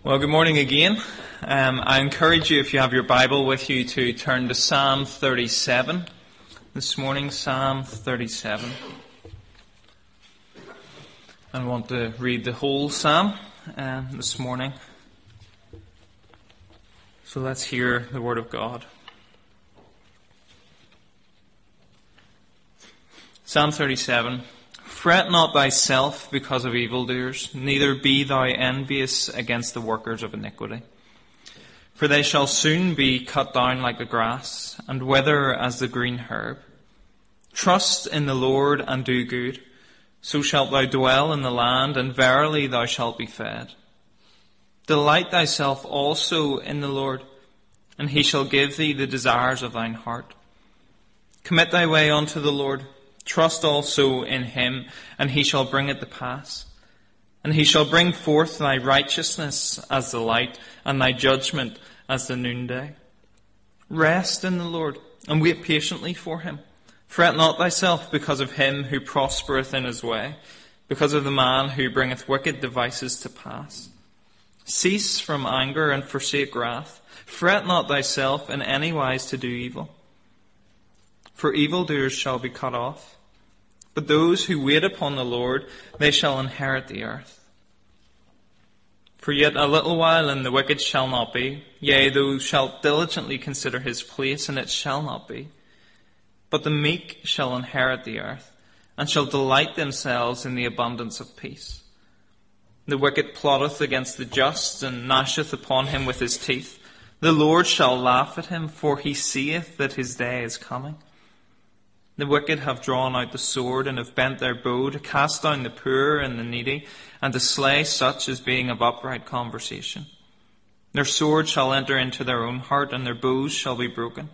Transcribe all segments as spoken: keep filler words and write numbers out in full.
Well, good morning again. Um, I encourage you, if you have your Bible with you, to turn to Psalm thirty-seven. This morning, Psalm thirty-seven. I want to read the whole Psalm um, this morning. So let's hear the Word of God. Psalm thirty-seven. Fret not thyself because of evildoers, neither be thou envious against the workers of iniquity. For they shall soon be cut down like the grass, and wither as the green herb. Trust in the Lord and do good, so shalt thou dwell in the land, and verily thou shalt be fed. Delight thyself also in the Lord, and he shall give thee the desires of thine heart. Commit thy way unto the Lord. Trust also in him, and he shall bring it to pass. And he shall bring forth thy righteousness as the light, and thy judgment as the noonday. Rest in the Lord, and wait patiently for him. Fret not thyself because of him who prospereth in his way, because of the man who bringeth wicked devices to pass. Cease from anger and forsake wrath. Fret not thyself in any wise to do evil. For evildoers shall be cut off. But those who wait upon the Lord, they shall inherit the earth. For yet a little while, and the wicked shall not be. Yea, thou shalt diligently consider his place, and it shall not be. But the meek shall inherit the earth, and shall delight themselves in the abundance of peace. The wicked plotteth against the just, and gnasheth upon him with his teeth. The Lord shall laugh at him, for he seeth that his day is coming. The wicked have drawn out the sword, and have bent their bow to cast down the poor and the needy, and to slay such as being of upright conversation. Their sword shall enter into their own heart, and their bows shall be broken.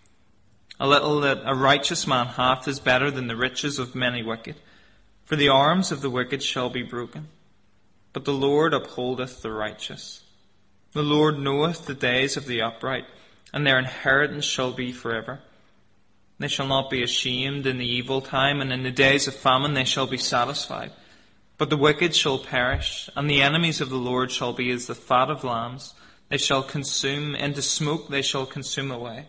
A little that a righteous man hath is better than the riches of many wicked, for the arms of the wicked shall be broken. But the Lord upholdeth the righteous. The Lord knoweth the days of the upright, and their inheritance shall be forever. They shall not be ashamed in the evil time, and in the days of famine they shall be satisfied. But the wicked shall perish, and the enemies of the Lord shall be as the fat of lambs. They shall consume, into smoke they shall consume away.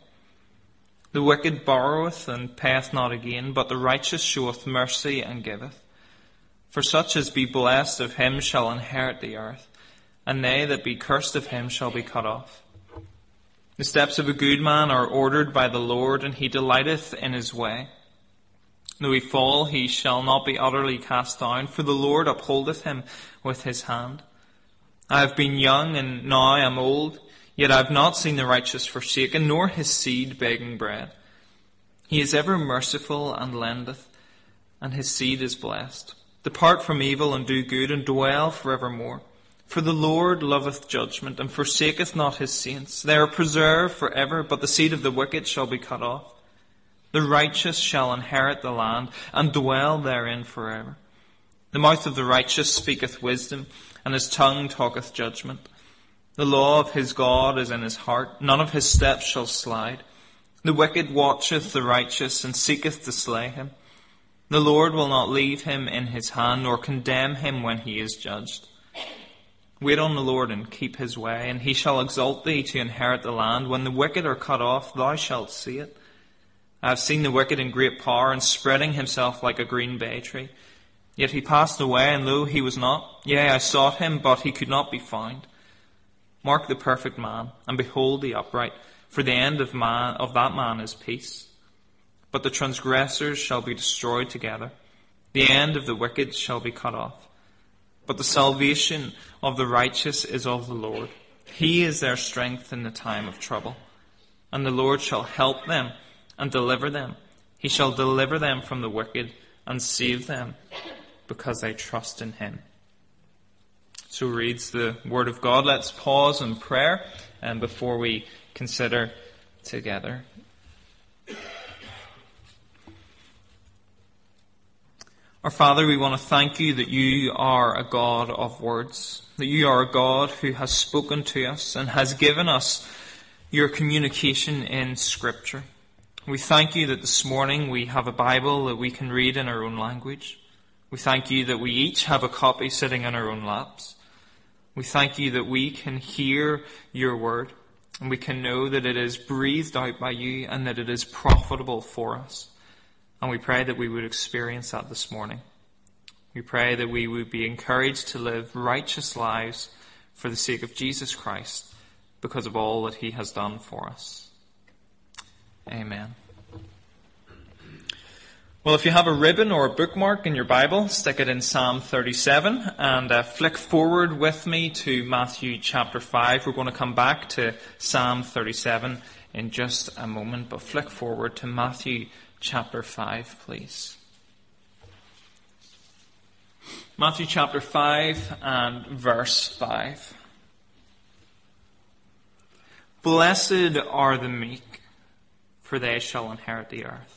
The wicked borroweth and payeth not again, but the righteous showeth mercy and giveth. For such as be blessed of him shall inherit the earth, and they that be cursed of him shall be cut off. The steps of a good man are ordered by the Lord, and he delighteth in his way. Though he fall, he shall not be utterly cast down, for the Lord upholdeth him with his hand. I have been young, and now am old, yet I have not seen the righteous forsaken, nor his seed begging bread. He is ever merciful and lendeth, and his seed is blessed. Depart from evil and do good, and dwell for evermore. For the Lord loveth judgment, and forsaketh not his saints. They are preserved for ever, but the seed of the wicked shall be cut off. The righteous shall inherit the land, and dwell therein for ever. The mouth of the righteous speaketh wisdom, and his tongue talketh judgment. The law of his God is in his heart, none of his steps shall slide. The wicked watcheth the righteous, and seeketh to slay him. The Lord will not leave him in his hand, nor condemn him when he is judged. Wait on the Lord and keep his way, and he shall exalt thee to inherit the land. When the wicked are cut off, thou shalt see it. I have seen the wicked in great power, and spreading himself like a green bay tree. Yet he passed away, and lo, he was not. Yea, I sought him, but he could not be found. Mark the perfect man, and behold the upright, for the end of man of that man is peace. But the transgressors shall be destroyed together. The end of the wicked shall be cut off. But the salvation of the righteous is of the Lord. He is their strength in the time of trouble. And the Lord shall help them and deliver them. He shall deliver them from the wicked and save them, because they trust in him. So reads the word of God. Let's pause in prayer and before we consider together. Our Father, we want to thank you that you are a God of words, that you are a God who has spoken to us and has given us your communication in Scripture. We thank you that this morning we have a Bible that we can read in our own language. We thank you that we each have a copy sitting in our own laps. We thank you that we can hear your word, and we can know that it is breathed out by you and that it is profitable for us. And we pray that we would experience that this morning. We pray that we would be encouraged to live righteous lives for the sake of Jesus Christ, because of all that he has done for us. Amen. Well, if you have a ribbon or a bookmark in your Bible, stick it in Psalm thirty-seven and uh, flick forward with me to Matthew chapter five. We're going to come back to Psalm thirty-seven in just a moment, but flick forward to Matthew chapter five, please. Matthew chapter five and verse five. Blessed are the meek, for they shall inherit the earth.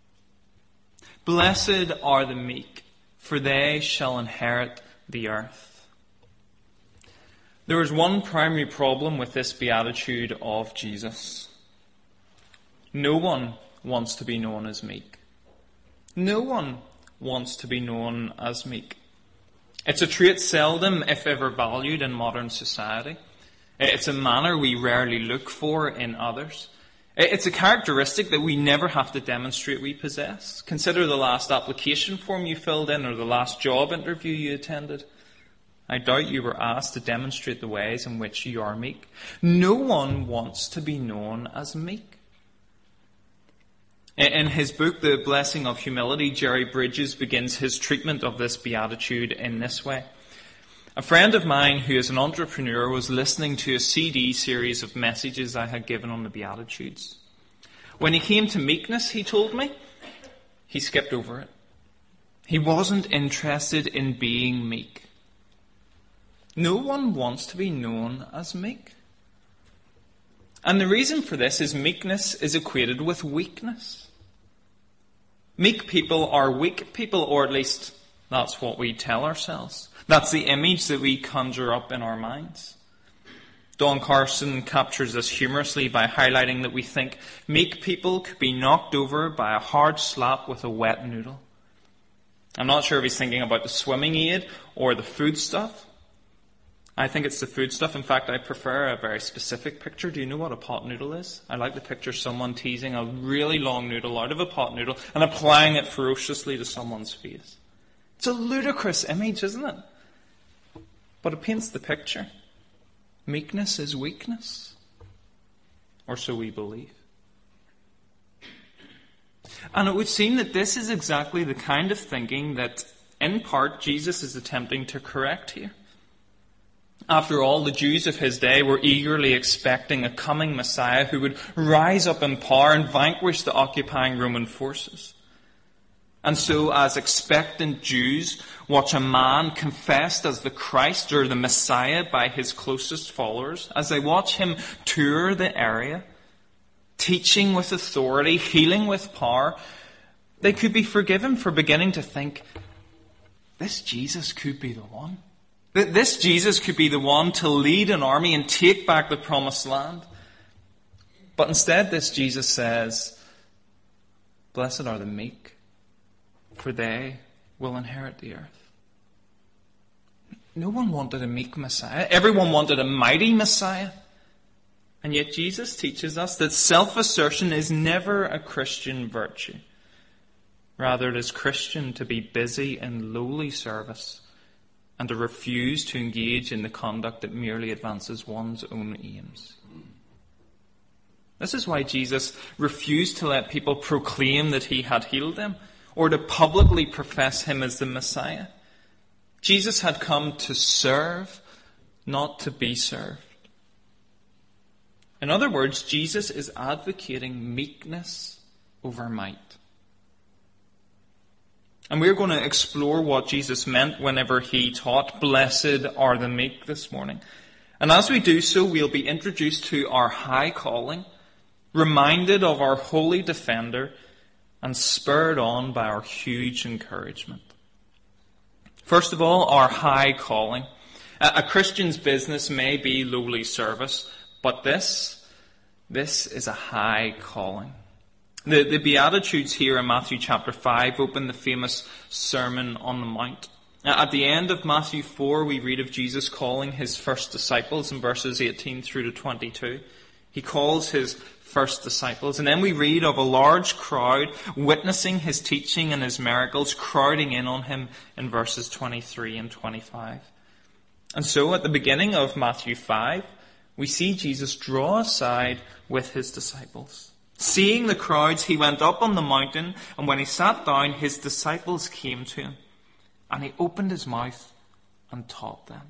Blessed are the meek, for they shall inherit the earth. There is one primary problem with this beatitude of Jesus. No one wants to be known as meek. No one wants to be known as meek. It's a trait seldom, if ever, valued in modern society. It's a manner we rarely look for in others. It's a characteristic that we never have to demonstrate we possess. Consider the last application form you filled in or the last job interview you attended. I doubt you were asked to demonstrate the ways in which you are meek. No one wants to be known as meek. In his book, The Blessing of Humility, Jerry Bridges begins his treatment of this beatitude in this way. A friend of mine who is an entrepreneur was listening to a C D series of messages I had given on the Beatitudes. When he came to meekness, he told me, he skipped over it. He wasn't interested in being meek. No one wants to be known as meek. And the reason for this is meekness is equated with weakness. Meek people are weak people, or at least that's what we tell ourselves. That's the image that we conjure up in our minds. Don Carson captures this humorously by highlighting that we think meek people could be knocked over by a hard slap with a wet noodle. I'm not sure if he's thinking about the swimming aid or the food stuff. I think it's the food stuff. In fact, I prefer a very specific picture. Do you know what a pot noodle is? I like to picture someone teasing a really long noodle out of a pot noodle and applying it ferociously to someone's face. It's a ludicrous image, isn't it? But it paints the picture. Meekness is weakness. Or so we believe. And it would seem that this is exactly the kind of thinking that, in part, Jesus is attempting to correct here. After all, the Jews of his day were eagerly expecting a coming Messiah who would rise up in power and vanquish the occupying Roman forces. And so, as expectant Jews watch a man confessed as the Christ or the Messiah by his closest followers, as they watch him tour the area, teaching with authority, healing with power, they could be forgiven for beginning to think, this Jesus could be the one. This Jesus could be the one to lead an army and take back the promised land. But instead, this Jesus says, blessed are the meek, for they will inherit the earth. No one wanted a meek Messiah. Everyone wanted a mighty Messiah. And yet Jesus teaches us that self-assertion is never a Christian virtue. Rather, it is Christian to be busy in lowly service and to refuse to engage in the conduct that merely advances one's own aims. This is why Jesus refused to let people proclaim that he had healed them, or to publicly profess him as the Messiah. Jesus had come to serve, not to be served. In other words, Jesus is advocating meekness over might. And we're going to explore what Jesus meant whenever he taught, blessed are the meek, this morning. And as we do so, we'll be introduced to our high calling, reminded of our holy defender, and spurred on by our huge encouragement. First of all, our high calling. A Christian's business may be lowly service, but this, this is a high calling. The, the Beatitudes here in Matthew chapter five open the famous Sermon on the Mount. At the end of Matthew four, we read of Jesus calling his first disciples in verses eighteen through to twenty-two. He calls his first disciples. And then we read of a large crowd witnessing his teaching and his miracles, crowding in on him in verses twenty-three and twenty-five. And so at the beginning of Matthew five, we see Jesus draw aside with his disciples. Seeing the crowds, he went up on the mountain, and when he sat down, his disciples came to him, and he opened his mouth and taught them.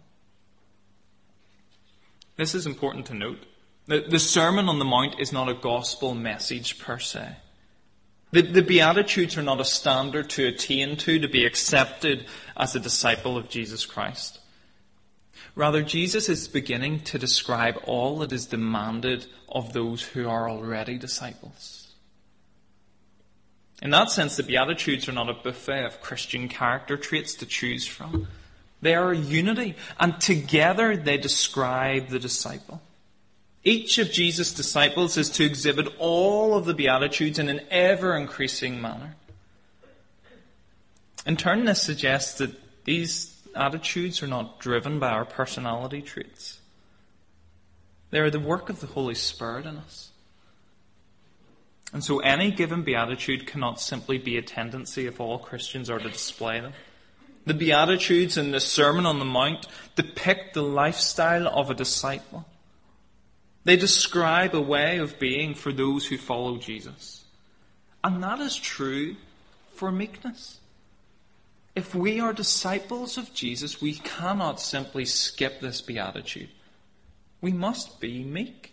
This is important to note. The, the Sermon on the Mount is not a gospel message per se. The, the Beatitudes are not a standard to attain to, to be accepted as a disciple of Jesus Christ. Rather, Jesus is beginning to describe all that is demanded of those who are already disciples. In that sense, the Beatitudes are not a buffet of Christian character traits to choose from. They are a unity, and together they describe the disciple. Each of Jesus' disciples is to exhibit all of the Beatitudes in an ever-increasing manner. In turn, this suggests that these attitudes are not driven by our personality traits. They are the work of the Holy Spirit in us. And so any given beatitude cannot simply be a tendency if all Christians are to display them. The Beatitudes in the Sermon on the Mount depict the lifestyle of a disciple. They describe a way of being for those who follow Jesus. And that is true for meekness. If we are disciples of Jesus, we cannot simply skip this beatitude. We must be meek.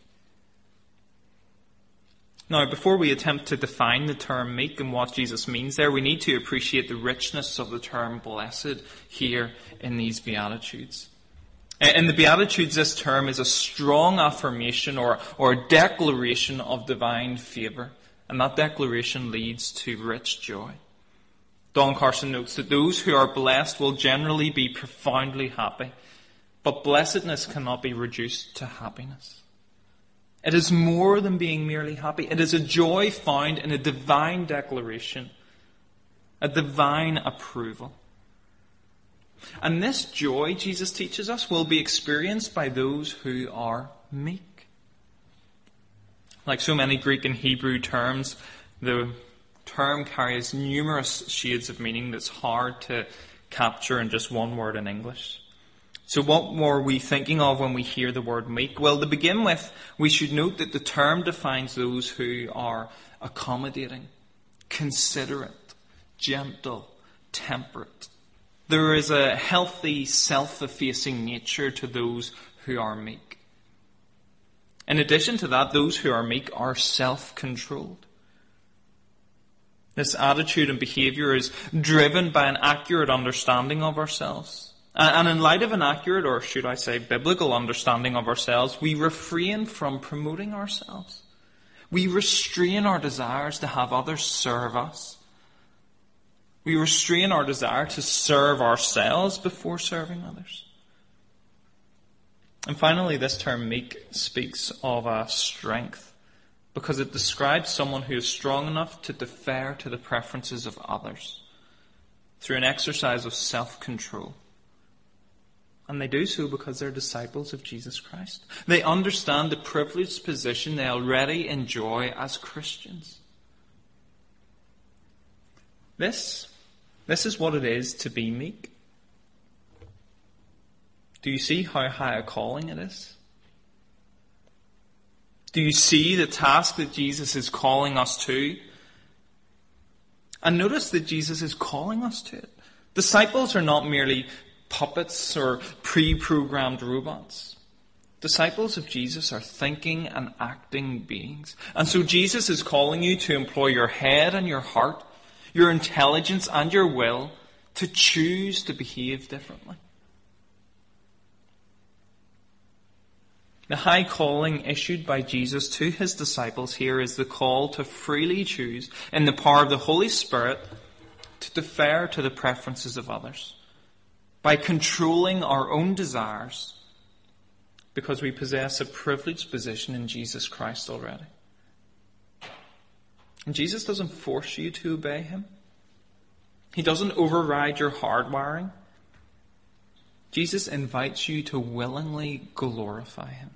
Now, before we attempt to define the term meek and what Jesus means there, we need to appreciate the richness of the term blessed here in these Beatitudes. In the Beatitudes, this term is a strong affirmation or, or a declaration of divine favour, and that declaration leads to rich joy. Don Carson notes that those who are blessed will generally be profoundly happy, but blessedness cannot be reduced to happiness. It is more than being merely happy. It is a joy found in a divine declaration, a divine approval. And this joy, Jesus teaches us, will be experienced by those who are meek. Like so many Greek and Hebrew terms, the term carries numerous shades of meaning that's hard to capture in just one word in English. So what were we thinking of when we hear the word meek? Well, to begin with, we should note that the term defines those who are accommodating, considerate, gentle, temperate. There is a healthy, self-effacing nature to those who are meek. In addition to that, those who are meek are self-controlled. This attitude and behaviour is driven by an accurate understanding of ourselves. And in light of an accurate, or should I say biblical understanding of ourselves, we refrain from promoting ourselves. We restrain our desires to have others serve us. We restrain our desire to serve ourselves before serving others. And finally, this term meek speaks of a strength, because it describes someone who is strong enough to defer to the preferences of others through an exercise of self-control. And they do so because they're disciples of Jesus Christ. They understand the privileged position they already enjoy as Christians. This, this is what it is to be meek. Do you see how high a calling it is? Do you see the task that Jesus is calling us to? And notice that Jesus is calling us to it. Disciples are not merely puppets or pre-programmed robots. Disciples of Jesus are thinking and acting beings. And so Jesus is calling you to employ your head and your heart, your intelligence and your will to choose to behave differently. The high calling issued by Jesus to his disciples here is the call to freely choose, in the power of the Holy Spirit, to defer to the preferences of others, by controlling our own desires, because we possess a privileged position in Jesus Christ already. And Jesus doesn't force you to obey him. He doesn't override your hardwiring. Jesus invites you to willingly glorify him.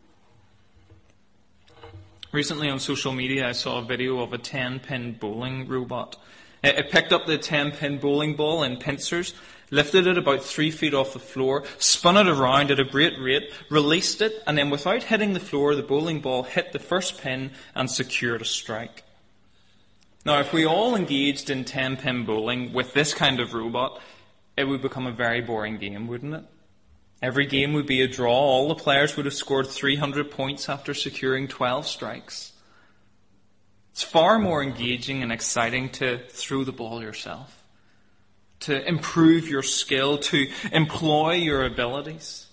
Recently on social media, I saw a video of a ten-pin bowling robot. It picked up the ten-pin bowling ball in pincers, lifted it about three feet off the floor, spun it around at a great rate, released it, and then without hitting the floor, the bowling ball hit the first pin and secured a strike. Now, if we all engaged in ten-pin bowling with this kind of robot, it would become a very boring game, wouldn't it? Every game would be a draw. All the players would have scored three hundred points after securing twelve strikes. It's far more engaging and exciting to throw the ball yourself, to improve your skill, to employ your abilities.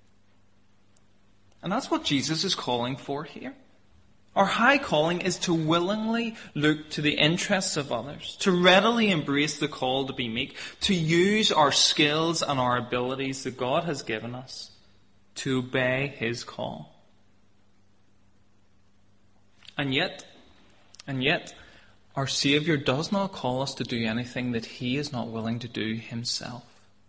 And that's what Jesus is calling for here. Our high calling is to willingly look to the interests of others, to readily embrace the call to be meek, to use our skills and our abilities that God has given us to obey his call. And yet, and yet, our Saviour does not call us to do anything that he is not willing to do himself.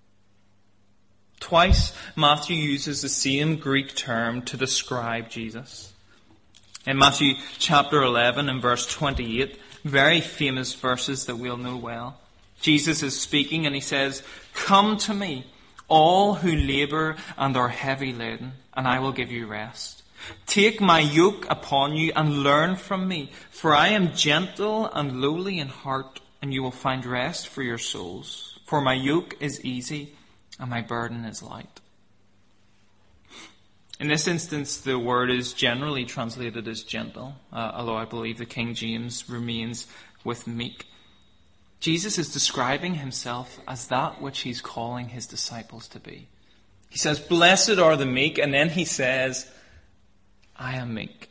Twice, Matthew uses the same Greek term to describe Jesus. In Matthew chapter eleven and verse twenty-eight, very famous verses that we'll know well, Jesus is speaking and he says, "Come to me, all who labour and are heavy laden, and I will give you rest. Take my yoke upon you and learn from me, for I am gentle and lowly in heart, and you will find rest for your souls. For my yoke is easy and my burden is light." In this instance, the word is generally translated as gentle, uh, although I believe the King James remains with meek. Jesus is describing himself as that which he's calling his disciples to be. He says, "Blessed are the meek," and then he says, "I am meek."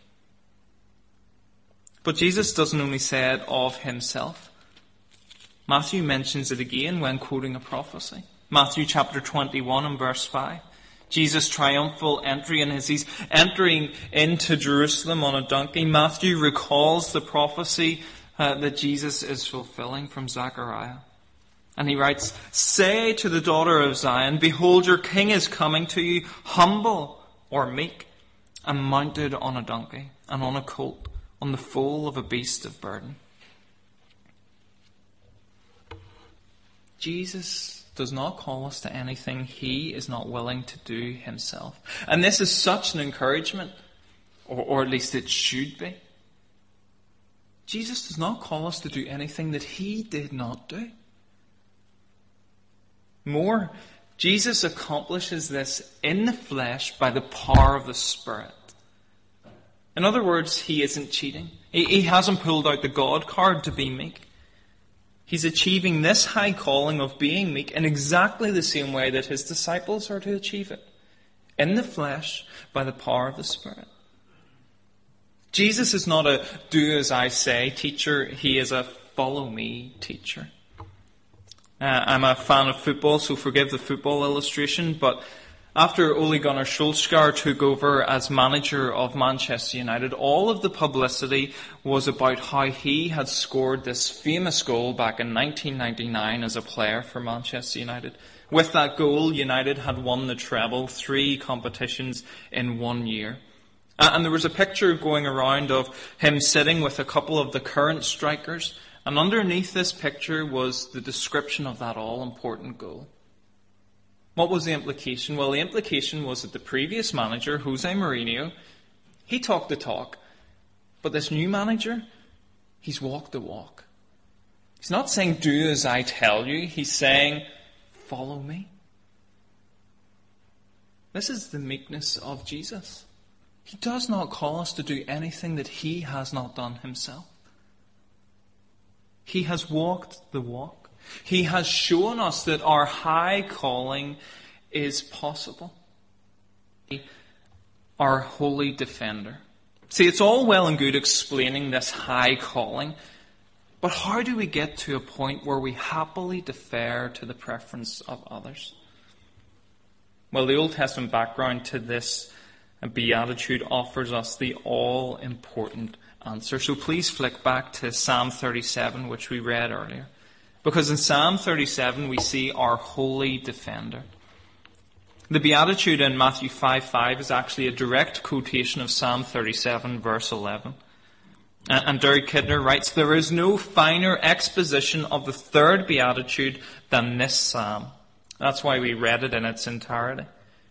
But Jesus doesn't only say it of himself. Matthew mentions it again when quoting a prophecy. Matthew chapter twenty-one and verse five. Jesus' triumphal entry, and as he's entering into Jerusalem on a donkey, Matthew recalls the prophecy uh, that Jesus is fulfilling from Zechariah. And he writes, "Say to the daughter of Zion, behold, your king is coming to you, humble or meek, and mounted on a donkey, and on a colt, on the foal of a beast of burden." Jesus does not call us to anything he is not willing to do himself. And this is such an encouragement, or, or at least it should be. Jesus does not call us to do anything that he did not do. More, Jesus accomplishes this in the flesh by the power of the Spirit. In other words, he isn't cheating. He, he hasn't pulled out the God card to be meek. He's achieving this high calling of being meek in exactly the same way that his disciples are to achieve it. In the flesh, by the power of the Spirit. Jesus is not a do as I say teacher. He is a follow me teacher. Uh, I'm a fan of football, so forgive the football illustration, but after Ole Gunnar Solskjaer took over as manager of Manchester United, all of the publicity was about how he had scored this famous goal back in nineteen ninety-nine as a player for Manchester United. With that goal, United had won the treble, three competitions in one year. And there was a picture going around of him sitting with a couple of the current strikers, and underneath this picture was the description of that all-important goal. What was the implication? Well, the implication was that the previous manager, Jose Mourinho, he talked the talk. But this new manager, he's walked the walk. He's not saying, do as I tell you. He's saying, follow me. This is the meekness of Jesus. He does not call us to do anything that he has not done himself. He has walked the walk. He has shown us that our high calling is possible. Our holy defender. See, it's all well and good explaining this high calling, but how do we get to a point where we happily defer to the preference of others? Well, the Old Testament background to this beatitude offers us the all-important answer. So please flick back to Psalm thirty-seven, which we read earlier. Because in Psalm thirty-seven we see our holy defender. The Beatitude in Matthew five five is actually a direct quotation of Psalm thirty-seven, verse eleven. And Derek Kidner writes, "There is no finer exposition of the third Beatitude than this psalm." That's why we read it in its entirety.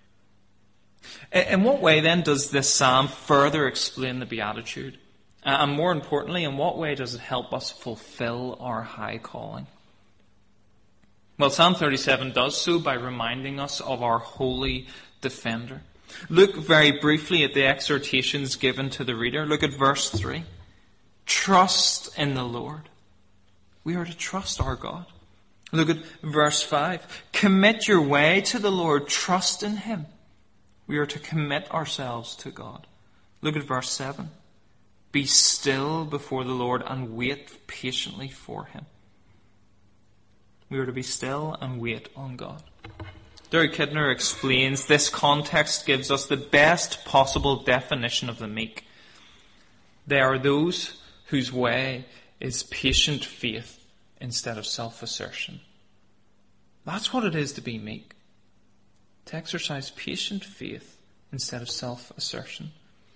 In what way then does this psalm further explain the Beatitude? And more importantly, in what way does it help us fulfill our high calling? Well, Psalm thirty-seven does so by reminding us of our holy defender. Look very briefly at the exhortations given to the reader. Look at verse three. Trust in the Lord. We are to trust our God. Look at verse five. Commit your way to the Lord. Trust in Him. We are to commit ourselves to God. Look at verse seven. Be still before the Lord and wait patiently for Him. We are to be still and wait on God. Derek Kidner explains this context gives us the best possible definition of the meek. They are those whose way is patient faith instead of self-assertion. That's what it is to be meek. To exercise patient faith instead of self-assertion.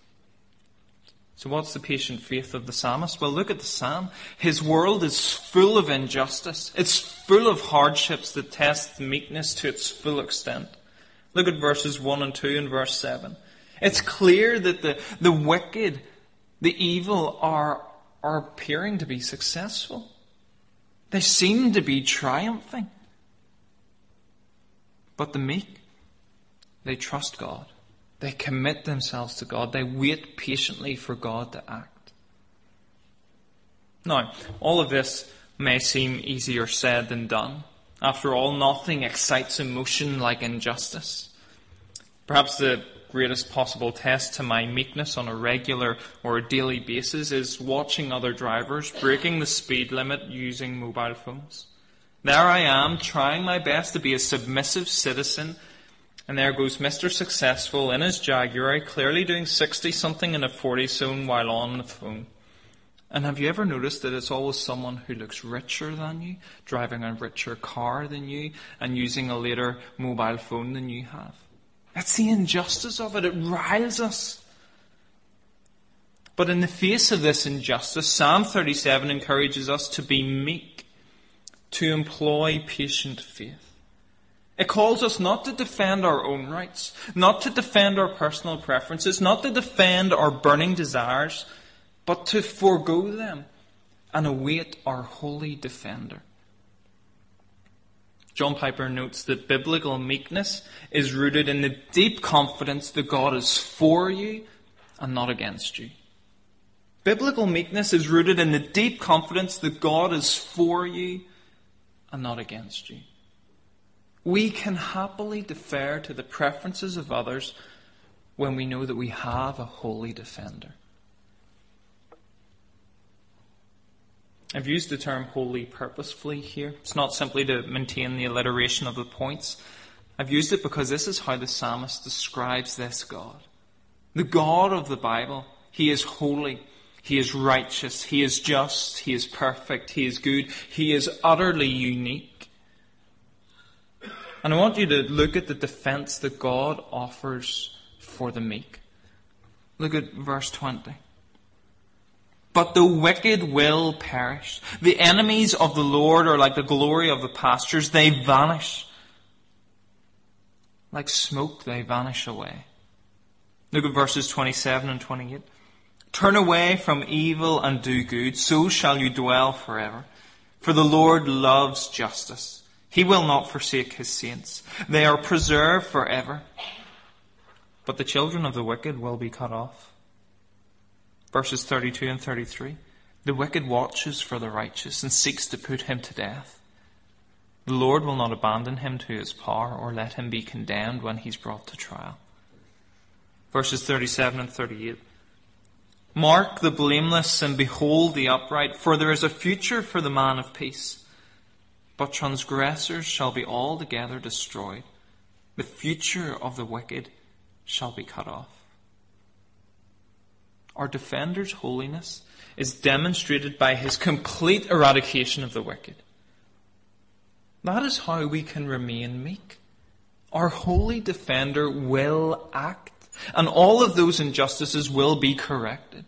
So what's the patient faith of the psalmist? Well, look at the psalm. His world is full of injustice. It's full of hardships that test meekness to its full extent. Look at verses one and two and verse seven. It's clear that the, the wicked, the evil are, are appearing to be successful. They seem to be triumphing. But the meek, they trust God. They commit themselves to God. They wait patiently for God to act. Now, all of this may seem easier said than done. After all, nothing excites emotion like injustice. Perhaps the greatest possible test to my meekness on a regular or a daily basis is watching other drivers breaking the speed limit using mobile phones. There I am, trying my best to be a submissive citizen, and there goes Mister Successful in his Jaguar, clearly doing sixty-something in a forty zone while on the phone. And have you ever noticed that it's always someone who looks richer than you, driving a richer car than you, and using a later mobile phone than you have? That's the injustice of it. It riles us. But in the face of this injustice, Psalm thirty-seven encourages us to be meek, to employ patient faith. It calls us not to defend our own rights, not to defend our personal preferences, not to defend our burning desires, but to forego them and await our holy defender. John Piper notes that biblical meekness is rooted in the deep confidence that God is for you and not against you. Biblical meekness is rooted in the deep confidence that God is for you and not against you. We can happily defer to the preferences of others when we know that we have a holy defender. I've used the term holy purposefully here. It's not simply to maintain the alliteration of the points. I've used it because this is how the psalmist describes this God. The God of the Bible. He is holy. He is righteous. He is just. He is perfect. He is good. He is utterly unique. And I want you to look at the defense that God offers for the meek. Look at verse twenty. But the wicked will perish. The enemies of the Lord are like the glory of the pastures. They vanish. Like smoke, they vanish away. Look at verses twenty-seven and twenty-eight. Turn away from evil and do good, so shall you dwell forever. For the Lord loves justice. He will not forsake his saints. They are preserved forever. But the children of the wicked will be cut off. Verses thirty-two and thirty-three. The wicked watches for the righteous and seeks to put him to death. The Lord will not abandon him to his power or let him be condemned when he's brought to trial. Verses thirty-seven and thirty-eight. Mark the blameless and behold the upright, for there is a future for the man of peace. But transgressors shall be altogether destroyed. The future of the wicked shall be cut off. Our defender's holiness is demonstrated by his complete eradication of the wicked. That is how we can remain meek Our holy defender will act, and all of those injustices will be corrected.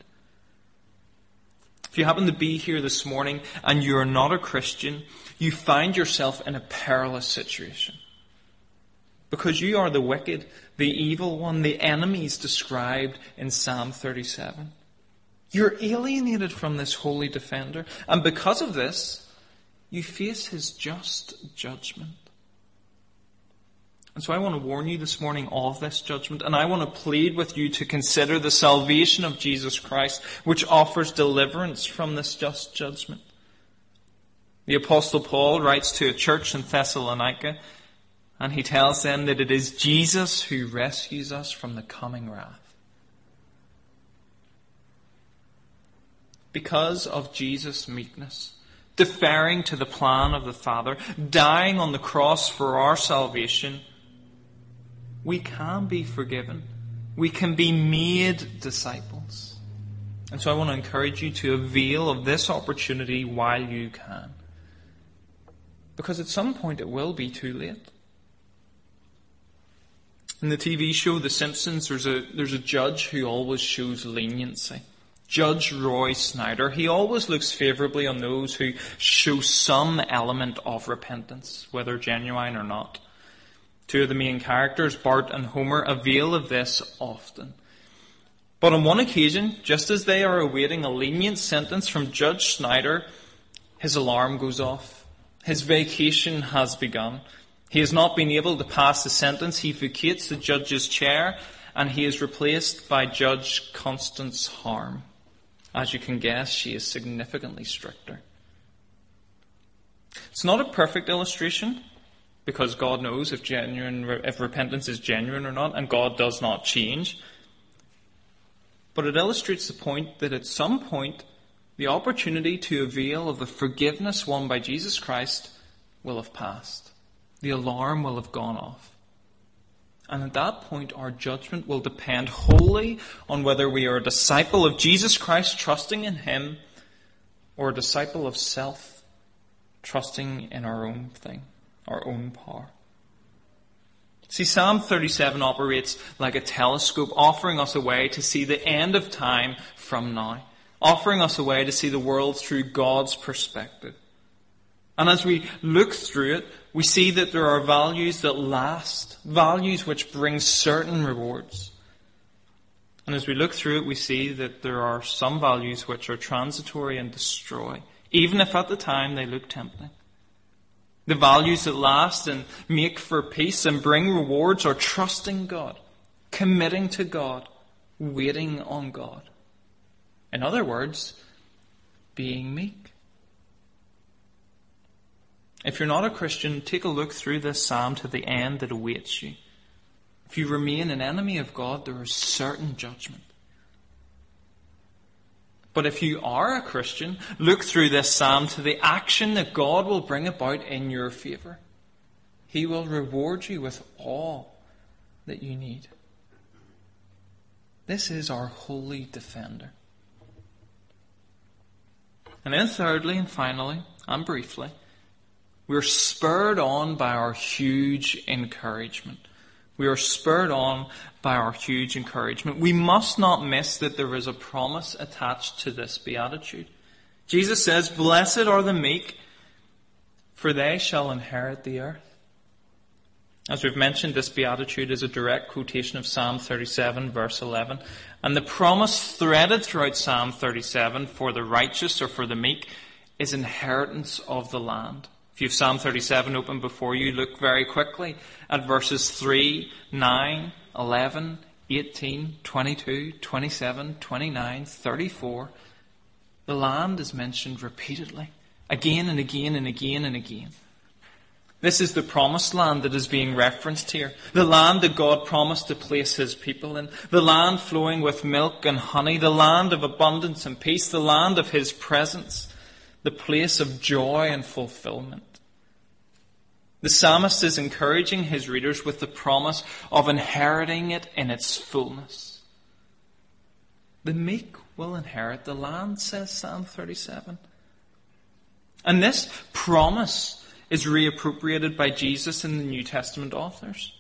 If you happen to be here this morning and you are not a Christian, you find yourself in a perilous situation. Because you are the wicked, the evil one, the enemies described in Psalm thirty-seven. You're alienated from this holy defender, and because of this, you face his just judgment. And so I want to warn you this morning of this judgment, and I want to plead with you to consider the salvation of Jesus Christ, which offers deliverance from this just judgment. The Apostle Paul writes to a church in Thessalonica, and he tells them that it is Jesus who rescues us from the coming wrath. Because of Jesus' meekness, deferring to the plan of the Father, dying on the cross for our salvation, we can be forgiven. We can be made disciples. And so I want to encourage you to avail of this opportunity while you can. Because at some point it will be too late. In the T V show The Simpsons, there's a, there's a judge who always shows leniency. Judge Roy Snyder. He always looks favourably on those who show some element of repentance, whether genuine or not. Two of the main characters, Bart and Homer, avail of this often. But on one occasion, just as they are awaiting a lenient sentence from Judge Snyder, his alarm goes off. His vacation has begun. He has not been able to pass the sentence. He vacates the judge's chair, and he is replaced by Judge Constance Harm. As you can guess, she is significantly stricter. It's not a perfect illustration, because God knows if genuine, if repentance is genuine or not, and God does not change. But it illustrates the point that at some point, the opportunity to avail of the forgiveness won by Jesus Christ will have passed. The alarm will have gone off. And at that point, our judgment will depend wholly on whether we are a disciple of Jesus Christ, trusting in Him, or a disciple of self, trusting in our own thing, our own power. See, Psalm thirty-seven operates like a telescope, offering us a way to see the end of time from now, offering us a way to see the world through God's perspective. And as we look through it, we see that there are values that last, values which bring certain rewards. And as we look through it, we see that there are some values which are transitory and destroy, even if at the time they look tempting. The values that last and make for peace and bring rewards are trusting God, committing to God, waiting on God. In other words, being meek. If you're not a Christian, take a look through this psalm to the end that awaits you. If you remain an enemy of God, there is certain judgment. But if you are a Christian, look through this psalm to the action that God will bring about in your favour. He will reward you with all that you need. This is our holy defender. And then thirdly and finally, and briefly, we're spurred on by our huge encouragement. We are spurred on by our huge encouragement. We must not miss that there is a promise attached to this beatitude. Jesus says, "Blessed are the meek, for they shall inherit the earth." As we've mentioned, this beatitude is a direct quotation of Psalm thirty-seven, verse eleven. And the promise threaded throughout Psalm thirty-seven for the righteous or for the meek is inheritance of the land. If you have Psalm thirty-seven open before you, look very quickly at verses three, nine, eleven, eighteen, twenty-two, twenty-seven, twenty-nine, thirty-four. The land is mentioned repeatedly, again and again and again and again. This is the promised land that is being referenced here. The land that God promised to place His people in. The land flowing with milk and honey. The land of abundance and peace. The land of His presence. The place of joy and fulfillment. The psalmist is encouraging his readers with the promise of inheriting it in its fullness. The meek will inherit the land, says Psalm thirty-seven. And this promise is reappropriated by Jesus and the New Testament authors.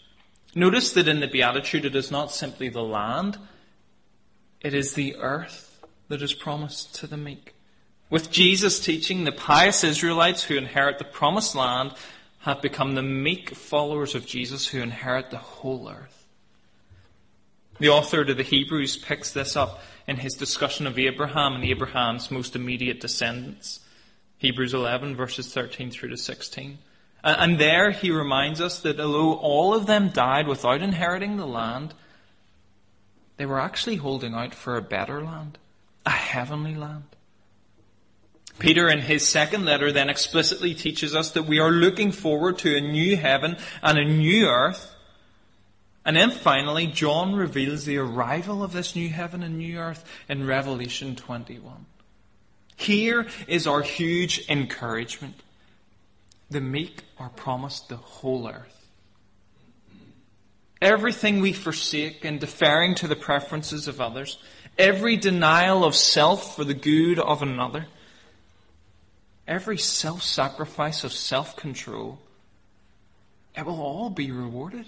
Notice that in the Beatitude it is not simply the land, it is the earth that is promised to the meek. With Jesus' teaching, the pious Israelites who inherit the promised land have become the meek followers of Jesus who inherit the whole earth. The author to the Hebrews picks this up in his discussion of Abraham and Abraham's most immediate descendants. Hebrews eleven, verses thirteen through to sixteen. And there he reminds us that although all of them died without inheriting the land, they were actually holding out for a better land, a heavenly land. Peter, in his second letter, then explicitly teaches us that we are looking forward to a new heaven and a new earth. And then finally, John reveals the arrival of this new heaven and new earth in Revelation twenty-one. Here is our huge encouragement. The meek are promised the whole earth. Everything we forsake in deferring to the preferences of others, every denial of self for the good of another, every self-sacrifice of self-control, it will all be rewarded.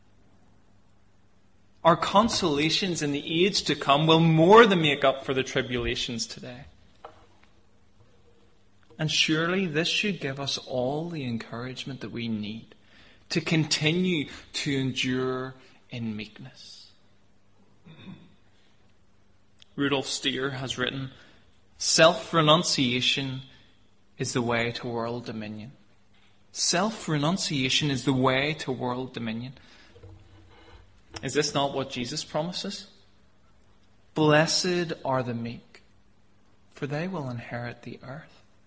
Our consolations in the age to come will more than make up for the tribulations today. And surely this should give us all the encouragement that we need to continue to endure in meekness. Rudolf Steer has written, "Self-renunciation is the way to world dominion." Self-renunciation is the way to world dominion. Is this not what Jesus promises? Blessed are the meek, for they will inherit the earth.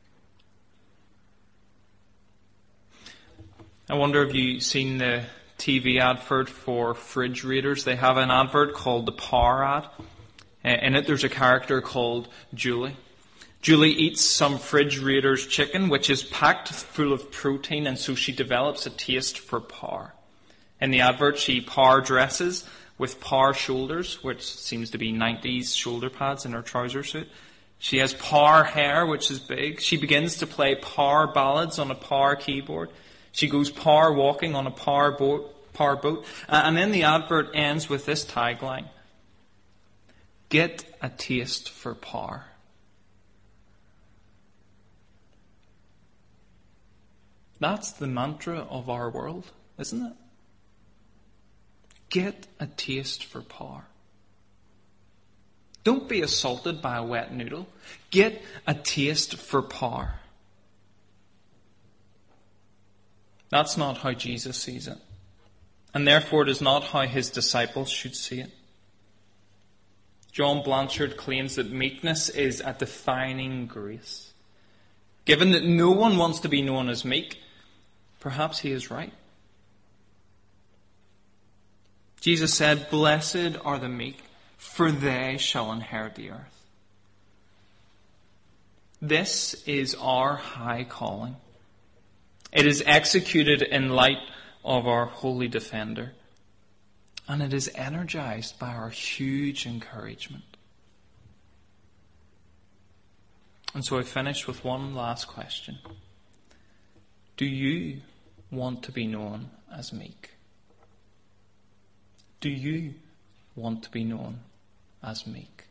I wonder if you've seen the T V advert for fridge raiders. They have an advert called the Power ad. In it there's a character called Julie. Julie eats some fridge raider's chicken, which is packed full of protein, and so she develops a taste for power. In the advert, she power dresses with power shoulders, which seems to be nineties shoulder pads in her trouser suit. She has power hair, which is big. She begins to play power ballads on a power keyboard. She goes power walking on a power boat. Power boat. And then the advert ends with this tagline: "Get a taste for power." That's the mantra of our world, isn't it? Get a taste for power. Don't be assaulted by a wet noodle. Get a taste for power. That's not how Jesus sees it. And therefore it is not how his disciples should see it. John Blanchard claims that meekness is a defining grace. Given that no one wants to be known as meek, perhaps he is right. Jesus said, "Blessed are the meek, for they shall inherit the earth." This is our high calling. It is executed in light of our holy defender. And it is energized by our huge encouragement. And so I finish with one last question. Do you want to be known as meek? Do you want to be known as meek?